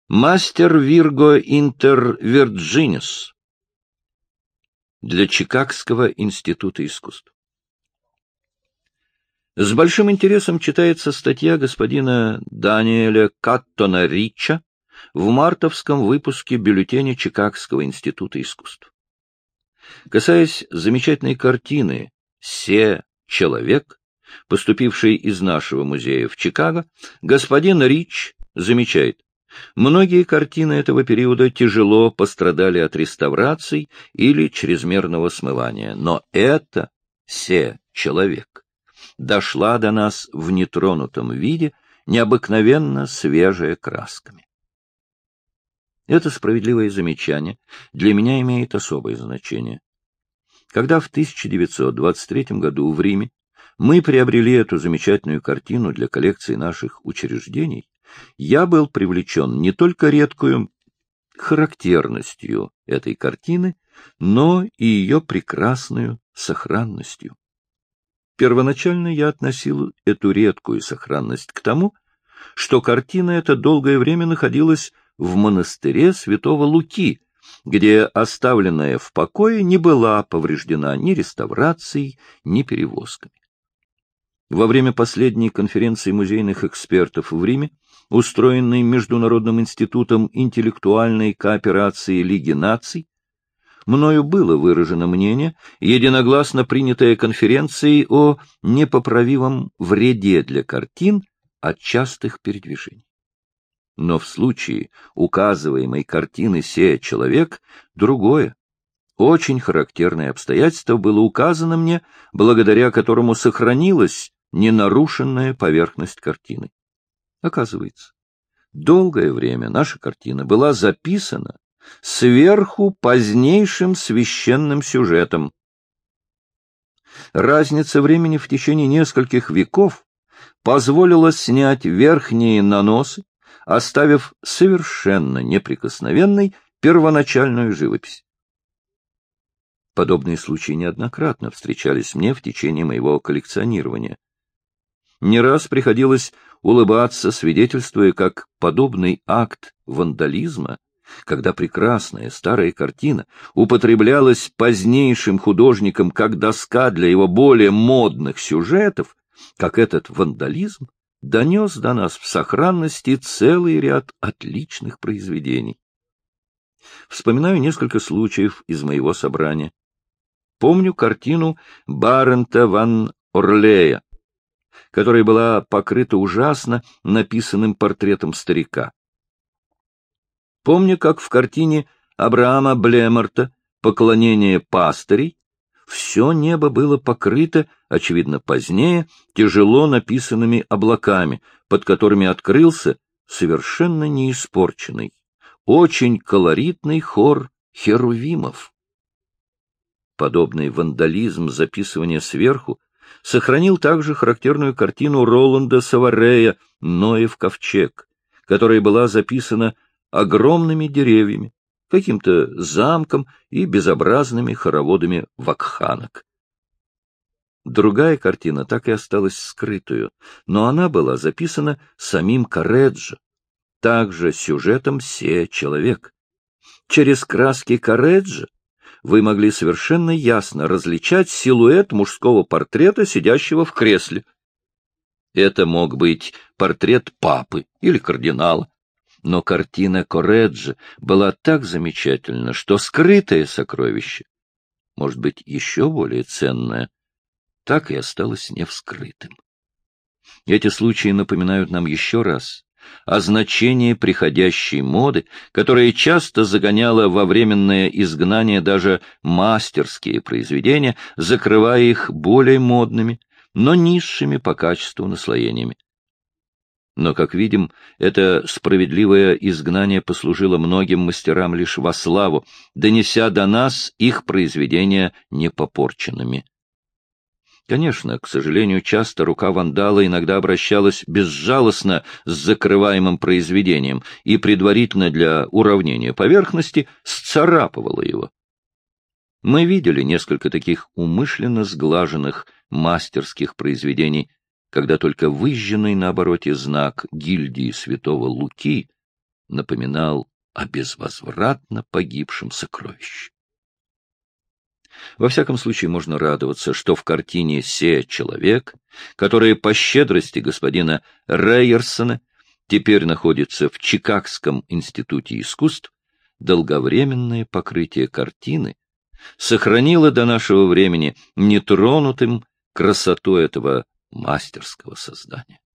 Мастер Вирго Интер Вирджинис для Чикагского института искусств. С большим интересом читается статья господина Даниэля Каттона Рича в мартовском выпуске бюллетеня Чикагского института искусств. Касаясь замечательной картины «Се человек», поступившей из нашего музея в Чикаго, господин Рич замечает: многие картины этого периода тяжело пострадали от реставраций или чрезмерного смывания, но это «Се человек» дошла до нас в нетронутом виде, необыкновенно свежая красками. Это справедливое замечание для меня имеет особое значение. Когда в 1923 году в Риме мы приобрели эту замечательную картину для коллекции наших учреждений, я был привлечен не только редкою характерностью этой картины, но и ее прекрасную сохранностью. Первоначально я относил эту редкую сохранность к тому, что картина эта долгое время находилась в монастыре святого Луки, где, оставленная в покое, не была повреждена ни реставрацией, ни перевозками. Во время последней конференции музейных экспертов в Риме, устроенной Международным институтом интеллектуальной кооперации Лиги наций, мною было выражено мнение, единогласно принятое конференцией, о непоправимом вреде для картин от частых передвижений. Но в случае указываемой картины «Се человек» другое, очень характерное обстоятельство было указано мне, благодаря которому сохранилась ненарушенная поверхность картины. Оказывается, долгое время наша картина была записана сверху позднейшим священным сюжетом. Разница времени в течение нескольких веков позволила снять верхние наносы, оставив совершенно неприкосновенной первоначальную живопись. Подобные случаи неоднократно встречались мне в течение моего коллекционирования. Не раз приходилось улыбаться, свидетельствуя, как подобный акт вандализма, когда прекрасная старая картина употреблялась позднейшим художником как доска для его более модных сюжетов, как этот вандализм донес до нас в сохранности целый ряд отличных произведений. Вспоминаю несколько случаев из моего собрания. Помню картину Барента ван Орлея, которая была покрыта ужасно написанным портретом старика. Помню, как в картине Абрахама Блемарта «Поклонение пастырей» все небо было покрыто, очевидно, позднее, тяжело написанными облаками, под которыми открылся совершенно неиспорченный, очень колоритный хор херувимов. Подобный вандализм записывания сверху сохранил также характерную картину Роланда Саварея «Ноев ковчег», которая была записана огромными деревьями, каким-то замком и безобразными хороводами вакханок. Другая картина так и осталась скрытую, но она была записана самим Корреджо, также сюжетом «Се человек». Через краски Корреджо вы могли совершенно ясно различать силуэт мужского портрета, сидящего в кресле. Это мог быть портрет папы или кардинала. Но картина Корреджо была так замечательна, что скрытое сокровище, может быть, еще более ценное, так и осталось невскрытым. Эти случаи напоминают нам еще раз о значении приходящей моды, которая часто загоняла во временное изгнание даже мастерские произведения, закрывая их более модными, но низшими по качеству наслоениями. Но, как видим, это справедливое изгнание послужило многим мастерам лишь во славу, донеся до нас их произведения непопорченными. Конечно, к сожалению, часто рука вандала иногда обращалась безжалостно с закрываемым произведением и предварительно для уравнения поверхности сцарапывала его. Мы видели несколько таких умышленно сглаженных мастерских произведений, когда только выжженный на обороте знак гильдии святого Луки напоминал о безвозвратно погибшем сокровище. Во всяком случае, можно радоваться, что в картине «Се человек», которая по щедрости господина Рейерсона теперь находится в Чикагском институте искусств, долговременное покрытие картины сохранило до нашего времени нетронутым красоту этого мастерского создания.